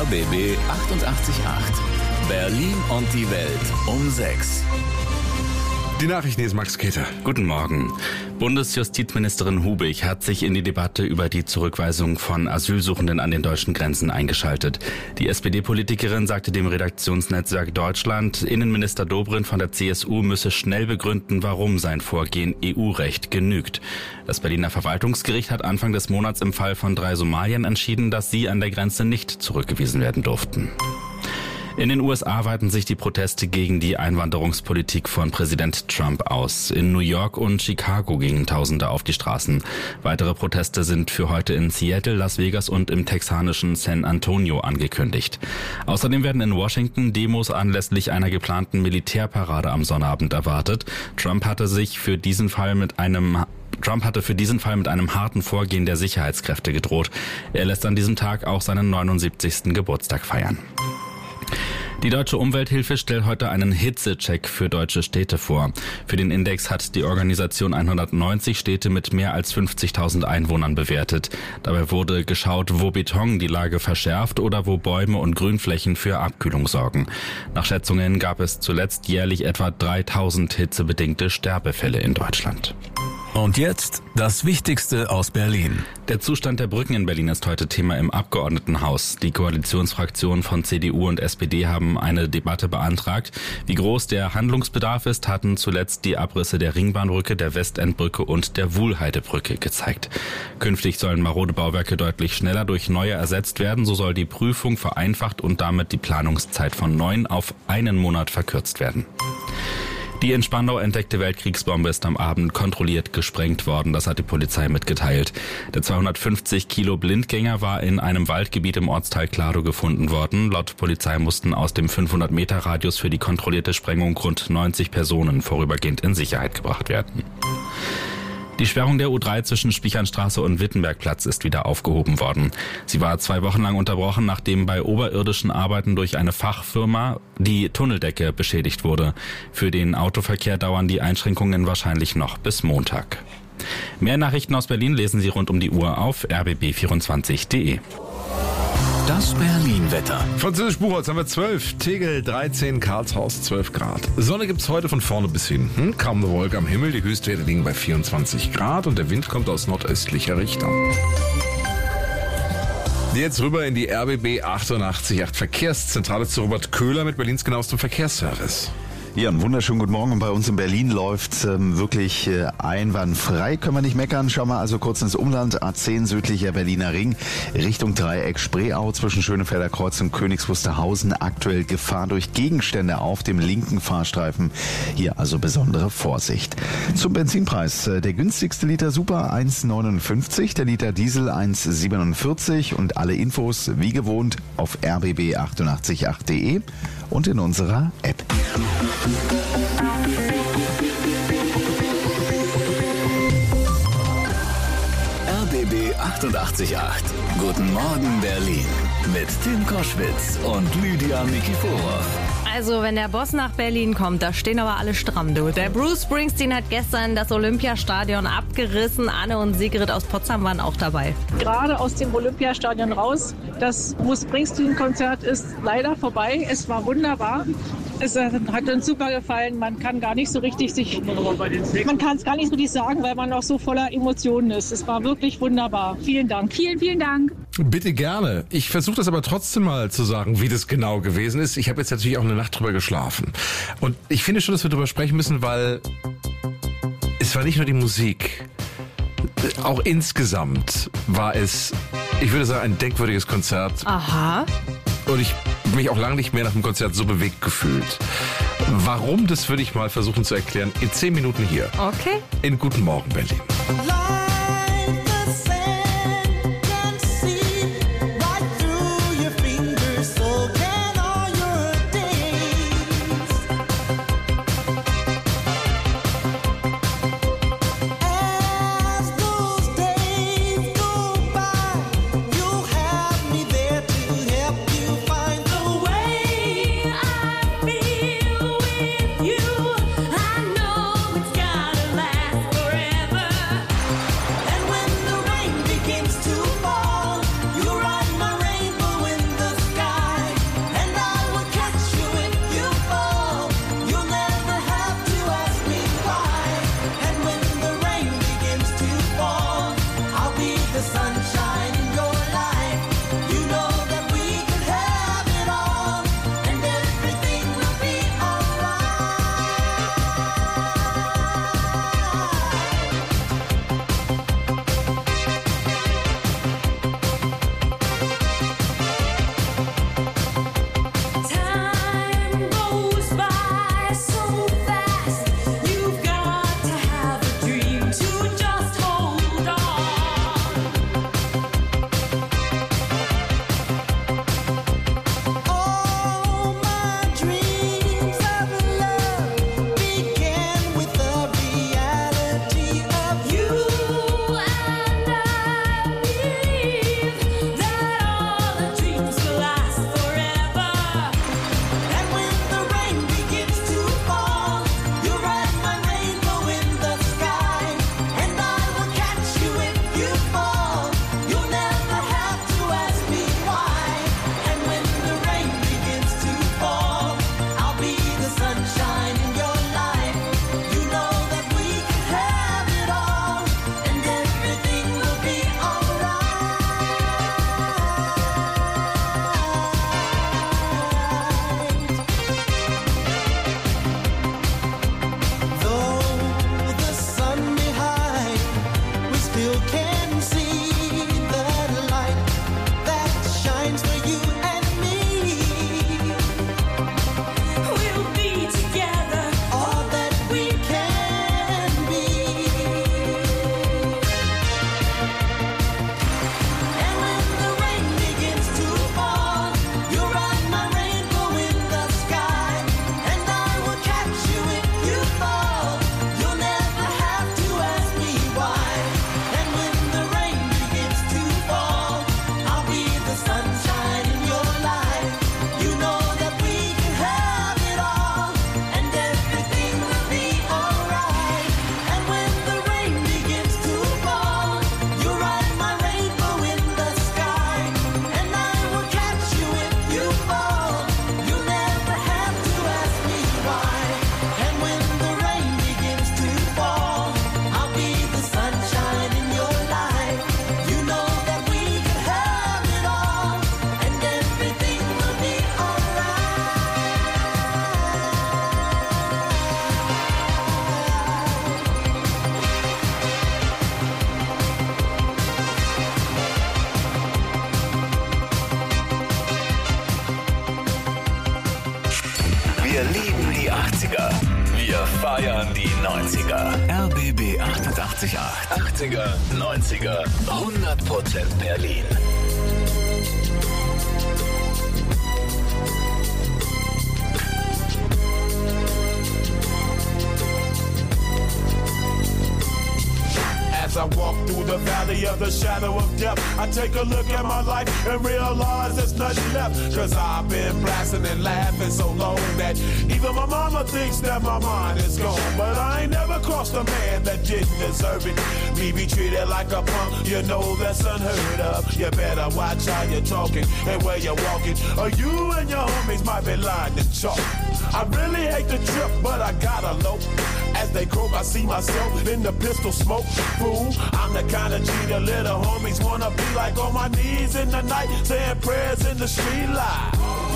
RBB 888. Berlin und die Welt um 6. Die Nachrichten ist Max Keter. Guten Morgen. Bundesjustizministerin Hubich hat sich in die Debatte über die Zurückweisung von Asylsuchenden an den deutschen Grenzen eingeschaltet. Die SPD-Politikerin sagte dem Redaktionsnetzwerk Deutschland, Innenminister Dobrindt von der CSU müsse schnell begründen, warum sein Vorgehen EU-Recht genügt. Das Berliner Verwaltungsgericht hat Anfang des Monats im Fall von 3 Somaliern entschieden, dass sie an der Grenze nicht zurückgewiesen werden durften. In den USA weiten sich die Proteste gegen die Einwanderungspolitik von Präsident Trump aus. In New York und Chicago gingen Tausende auf die Straßen. Weitere Proteste sind für heute in Seattle, Las Vegas und im texanischen San Antonio angekündigt. Außerdem werden in Washington Demos anlässlich einer geplanten Militärparade am Sonnabend erwartet. Trump hatte für diesen Fall mit einem harten Vorgehen der Sicherheitskräfte gedroht. Er lässt an diesem Tag auch seinen 79. Geburtstag feiern. Die Deutsche Umwelthilfe stellt heute einen Hitzecheck für deutsche Städte vor. Für den Index hat die Organisation 190 Städte mit mehr als 50.000 Einwohnern bewertet. Dabei wurde geschaut, wo Beton die Lage verschärft oder wo Bäume und Grünflächen für Abkühlung sorgen. Nach Schätzungen gab es zuletzt jährlich etwa 3.000 hitzebedingte Sterbefälle in Deutschland. Und jetzt das Wichtigste aus Berlin. Der Zustand der Brücken in Berlin ist heute Thema im Abgeordnetenhaus. Die Koalitionsfraktionen von CDU und SPD haben eine Debatte beantragt. Wie groß der Handlungsbedarf ist, hatten zuletzt die Abrisse der Ringbahnbrücke, der Westendbrücke und der Wuhlheidebrücke gezeigt. Künftig sollen marode Bauwerke deutlich schneller durch neue ersetzt werden. So soll die Prüfung vereinfacht und damit die Planungszeit von 9 auf 1 Monat verkürzt werden. Die in Spandau entdeckte Weltkriegsbombe ist am Abend kontrolliert gesprengt worden, das hat die Polizei mitgeteilt. Der 250 Kilo Blindgänger war in einem Waldgebiet im Ortsteil Klado gefunden worden. Laut Polizei mussten aus dem 500-Meter-Radius für die kontrollierte Sprengung rund 90 Personen vorübergehend in Sicherheit gebracht werden. Die Sperrung der U3 zwischen Spichernstraße und Wittenbergplatz ist wieder aufgehoben worden. Sie war 2 Wochen lang unterbrochen, nachdem bei oberirdischen Arbeiten durch eine Fachfirma die Tunneldecke beschädigt wurde. Für den Autoverkehr dauern die Einschränkungen wahrscheinlich noch bis Montag. Mehr Nachrichten aus Berlin lesen Sie rund um die Uhr auf rbb24.de. Das Berlin-Wetter. Französisch Buchholz haben wir 12, Tegel 13, Karlshaus 12 Grad. Sonne gibt's heute von vorne bis hinten. Kaum eine Wolke am Himmel, die Höchstwerte liegen bei 24 Grad und der Wind kommt aus nordöstlicher Richtung. Jetzt rüber in die RBB 888 Verkehrszentrale zu Robert Köhler mit Berlins genauestem Verkehrsservice. Ja, einen wunderschönen guten Morgen. Bei uns in Berlin läuft wirklich einwandfrei. Können wir nicht meckern. Schauen wir also kurz ins Umland. A10 südlicher Berliner Ring Richtung Dreieck Spreeau zwischen Schönefelder Kreuz und Königs Wusterhausen. Aktuell Gefahr durch Gegenstände auf dem linken Fahrstreifen. Hier also besondere Vorsicht. Zum Benzinpreis. Der günstigste Liter Super 1,59, der Liter Diesel 1,47 und alle Infos wie gewohnt auf rbb888.de und in unserer App. RBB 888. Guten Morgen Berlin. Mit Tim Koschwitz und Lydia Nikiforov. Also, wenn der Boss nach Berlin kommt, da stehen aber alle stramm, du. Der Bruce Springsteen hat gestern das Olympiastadion abgerissen. Anne und Sigrid aus Potsdam waren auch dabei. Gerade aus dem Olympiastadion raus. Das Bruce Springsteen-Konzert ist leider vorbei. Es war wunderbar. Es hat uns super gefallen. Man kann gar nicht so richtig man kann es gar nicht richtig sagen, weil man auch so voller Emotionen ist. Es war wirklich wunderbar. Vielen Dank. Vielen, vielen Dank. Bitte gerne. Ich versuche das aber trotzdem mal zu sagen, wie das genau gewesen ist. Ich habe jetzt natürlich auch eine Nacht drüber geschlafen. Und ich finde schon, dass wir drüber sprechen müssen, weil es war nicht nur die Musik. Auch insgesamt war es, ich würde sagen, ein denkwürdiges Konzert. Aha. Und ich habe mich auch lange nicht mehr nach dem Konzert so bewegt gefühlt. Warum, das würde ich mal versuchen zu erklären in 10 Minuten hier. Okay. In Guten Morgen Berlin. feiern die 90er. RBB 88.8. 80er, 90er, 100% Berlin. As I walk through the valley of the shadow of death, I take a look at my life and realize there's nothing left. Cause I've been blasting and laughing so long that even my mama thinks that my mind is gone. But I ain't never crossed a man that didn't deserve it. Me be treated like a punk, you know that's unheard of. You better watch how you're talking and where you're walking, or you and your homies might be lying to chalk. I really hate the trip, but I gotta low. As they croak, I see myself in the pistol smoke. Fool, I'm the kind of G the little homies wanna be like, on my knees in the night, saying prayers in the street light.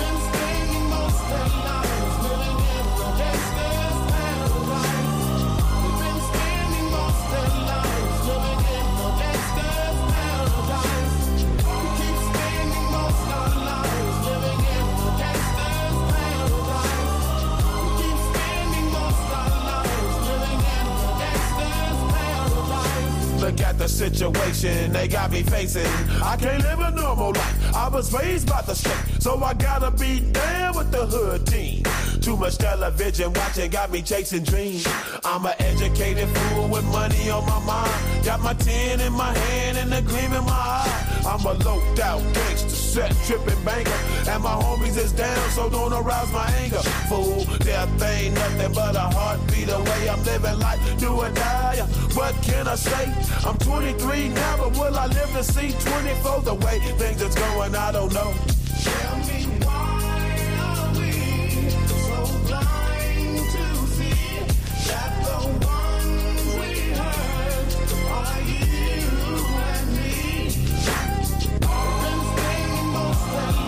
Look at the situation they got me facing. I can't live a normal life. I was raised by the street, so I gotta be down with the hood team. Too much television watching got me chasing dreams. I'm an educated fool with money on my mind. Got my 10 in my hand and a gleam in my eye. I'm a loped out gangster, set tripping banker, and my homies is down, so don't arouse my anger. Fool, death ain't nothing but a heartbeat away. I'm living life, do or die. What can I say? I'm 23 now, but will I live to see 24? The way things is going, I don't know. Tell me